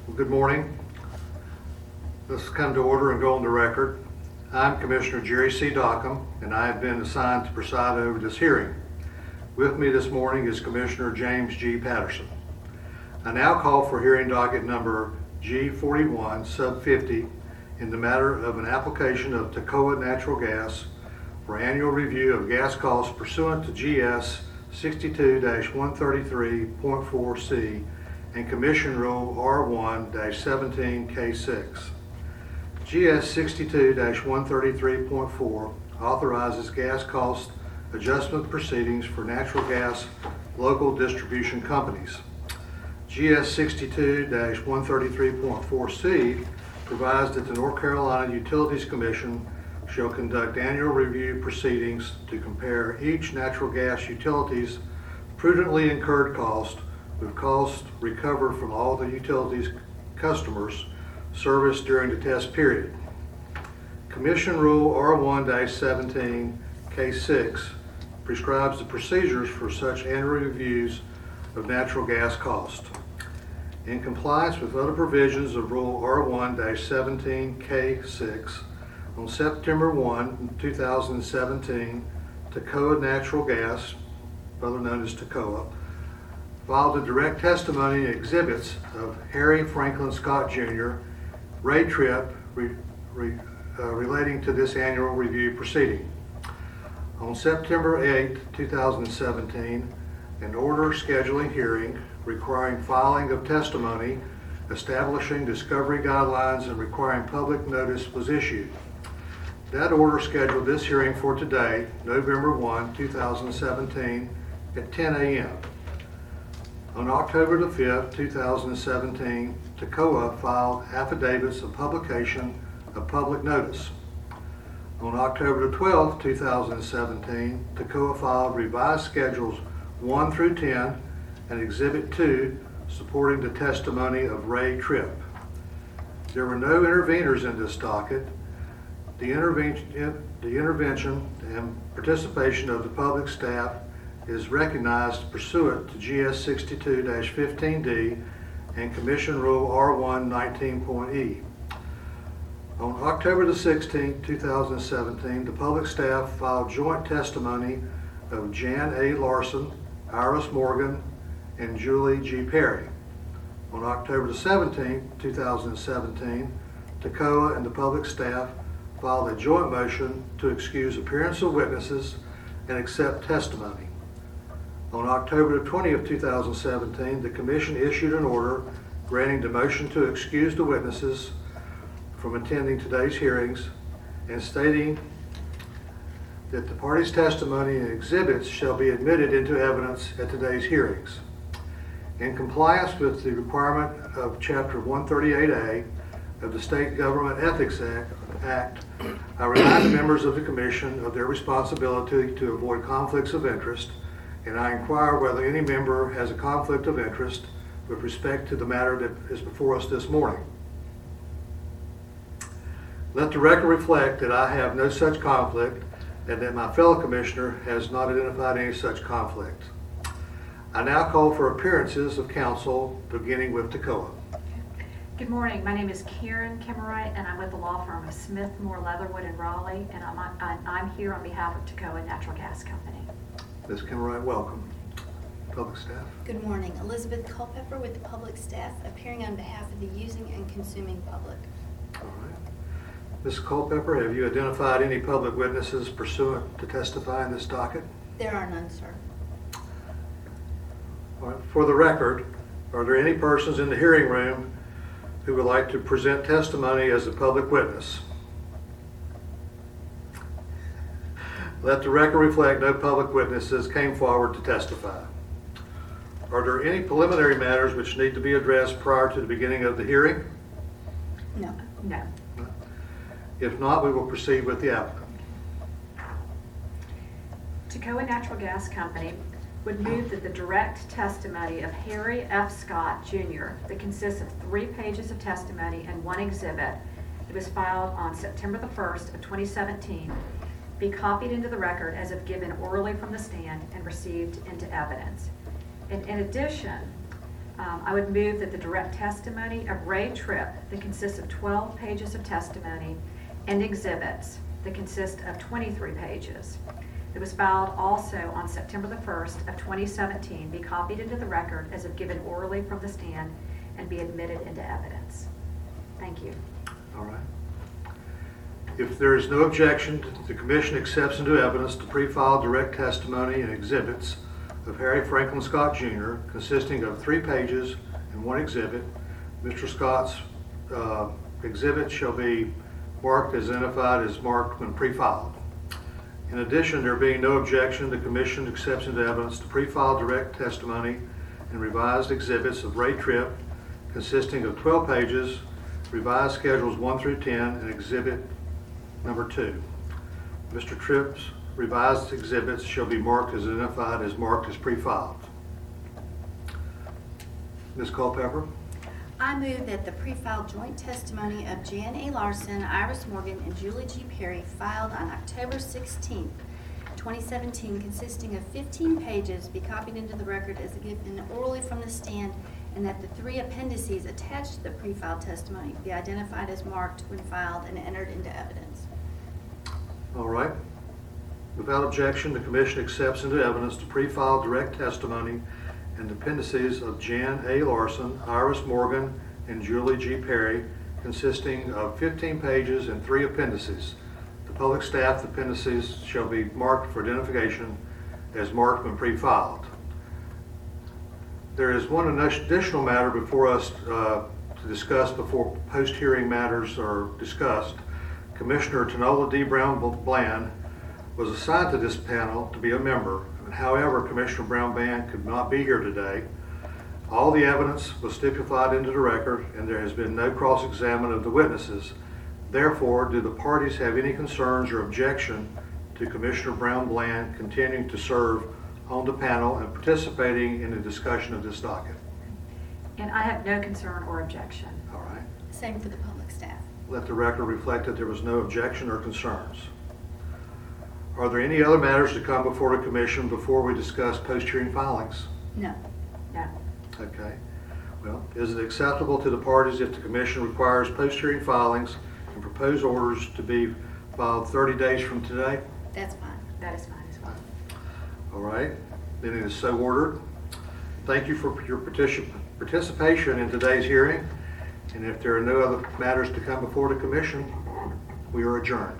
Well, good morning. Let's come to order and go on the record. I'm Commissioner Jerry C. Dockham, and I have been assigned to preside over this hearing. With me this morning is Commissioner James G. Patterson. I now call for hearing docket number G41 sub 50 in the matter of an application of Toccoa Natural Gas for annual review of gas costs pursuant to GS 62-133.4C and Commission Rule R1-17K6. GS 62-133.4 authorizes gas cost adjustment proceedings for natural gas local distribution companies. GS 62-133.4C provides that the North Carolina Utilities Commission shall conduct annual review proceedings to compare each natural gas utility's prudently incurred cost with costs recovered from all the utilities customers serviced during the test period. Commission Rule R1-17K6 prescribes the procedures for such annual reviews of natural gas cost. In compliance with other provisions of Rule R1-17K6, on September 1, 2017, Toccoa Natural Gas, better known as Toccoa, filed the direct testimony and exhibits of Harry Franklin Scott Jr., Ray Tripp, relating to this annual review proceeding. On September 8, 2017, an order scheduling hearing requiring filing of testimony, establishing discovery guidelines, and requiring public notice was issued. That order scheduled this hearing for today, November 1, 2017, at 10 a.m. On October the 5th, 2017, Toccoa filed affidavits of publication of public notice. On October the 12th, 2017, Toccoa filed revised schedules 1 through 10 and Exhibit 2 supporting the testimony of Ray Tripp. There were no interveners in this docket. The intervention and participation of the public staff is recognized pursuant to GS 62-15D and Commission Rule R1-19.E. On October the 16th, 2017, the public staff filed joint testimony of Jan A. Larson, Iris Morgan, and Julie G. Perry. On October the 17th, 2017, Toccoa and the public staff filed a joint motion to excuse appearance of witnesses and accept testimony. On October the 20th, 2017, the Commission issued an order granting the motion to excuse the witnesses from attending today's hearings and stating that the parties' testimony and exhibits shall be admitted into evidence at today's hearings. In compliance with the requirement of Chapter 138A of the State Government Ethics Act, I remind the members of the Commission of their responsibility to avoid conflicts of interest, and I inquire whether any member has a conflict of interest with respect to the matter that is before us this morning. Let the record reflect that I have no such conflict and that my fellow commissioner has not identified any such conflict. I now call for appearances of counsel, beginning with Toccoa. Good morning. My name is Karen Kimmerite, and I'm with the law firm of Smith, Moore, Leatherwood in Raleigh, and I'm here on behalf of Toccoa Natural Gas Company. Ms. Kimmerite, welcome. Public staff. Good morning. Elizabeth Culpepper with the public staff, appearing on behalf of the using and consuming public. All right. Ms. Culpepper, have you identified any public witnesses pursuant to testify in this docket? There are none, sir. All right. For the record, are there any persons in the hearing room who would like to present testimony as a public witness? Let the record reflect no public witnesses came forward to testify. Are there any preliminary matters which need to be addressed prior to the beginning of the hearing? No. No. If not, we will proceed with the applicant. Toccoa Natural Gas Company would move that the direct testimony of Harry F. Scott Jr. that consists of 3 pages of testimony and 1 exhibit that was filed on September the 1st of 2017 be copied into the record as if given orally from the stand and received into evidence. And in addition, I would move that the direct testimony of Ray Tripp, that consists of 12 pages of testimony, and exhibits that consist of 23 pages, that was filed also on September the 1st of 2017, be copied into the record as if given orally from the stand and be admitted into evidence. Thank you. All right. If there is no objection, the commission accepts into evidence the pre-filed direct testimony and exhibits of Harry Franklin Scott Jr., consisting of 3 pages and 1 exhibit. Mr. Scott's exhibit shall be marked as identified as marked when pre-filed. In addition, there being no objection, the commission accepts into evidence the pre-filed direct testimony and revised exhibits of Ray Tripp, consisting of 12 pages, revised schedules 1 through 10, and exhibit number 2. Mr. Tripp's revised exhibits shall be marked as identified as marked as pre-filed. Ms. Culpepper? I move that the pre-filed joint testimony of Jan A. Larson, Iris Morgan, and Julie G. Perry, filed on October 16, 2017, consisting of 15 pages, be copied into the record as given orally from the stand, and that the 3 appendices attached to the pre-filed testimony be identified as marked when filed and entered into evidence. All right. Without objection, the commission accepts into evidence the pre-filed direct testimony and appendices of Jan A. Larson, Iris Morgan, and Julie G. Perry, consisting of 15 pages and 3 appendices. The public staff appendices shall be marked for identification as marked when pre-filed. There is one additional matter before us to discuss before post-hearing matters are discussed. Commissioner Tanola D. Brown Bland was assigned to this panel to be a member. However, Commissioner Brown Bland could not be here today. All the evidence was stipulated into the record, and there has been no cross-examination of the witnesses. Therefore, do the parties have any concerns or objection to Commissioner Brown Bland continuing to serve on the panel and participating in the discussion of this docket? And I have no concern or objection. All right. Same for the public staff. Let the record reflect that there was no objection or concerns. Are there any other matters to come before the commission before we discuss post-hearing filings? No. No. Okay. Well, is it acceptable to the parties if the commission requires post-hearing filings and proposed orders to be filed 30 days from today? That's fine. That is fine as well. All right. Then it is so ordered. Thank you for your participation in today's hearing. And if there are no other matters to come before the commission, we are adjourned.